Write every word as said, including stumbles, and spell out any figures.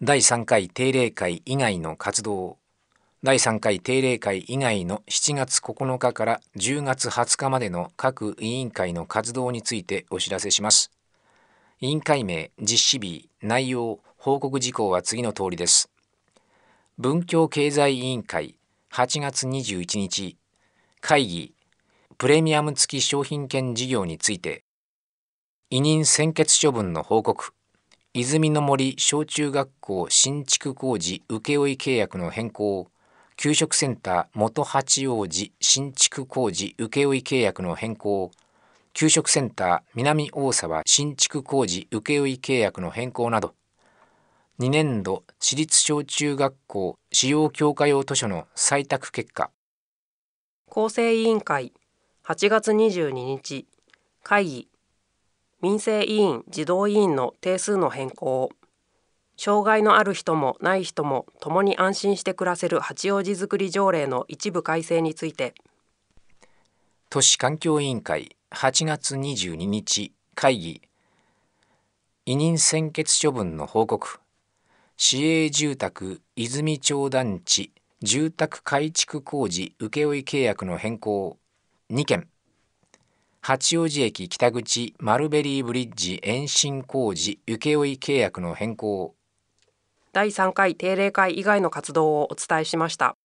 だいさんかい定例会以外の活動。だいさんかい定例会以外のしちがつここのかからじゅうがつはつかまでの各委員会の活動についてお知らせします。委員会名、実施日、内容、報告事項は次の通りです。文教経済委員会、はちがつにじゅういちにち、会議、プレミアム付き商品券事業について、委任専決処分の報告、泉の森小中学校新築工事請負契約の変更、給食センター元八王子新築工事請負契約の変更、給食センター南大沢新築工事請負契約の変更など、にねんど私立小中学校使用教科用図書の採択結果。 構成委員会はちがつにじゅうににち、会議、民生委員児童委員の定数の変更、障害のある人もない人も共に安心して暮らせる八王子づくり条例の一部改正について。 都市環境委員会はちがつにじゅうににち、会議、委任専決処分の報告、市営住宅泉町団地住宅改築工事請負契約の変更にけん、八王子駅北口マルベリーブリッジ延伸工事請負契約の変更。 だいさんかい定例会以外の活動をお伝えしました。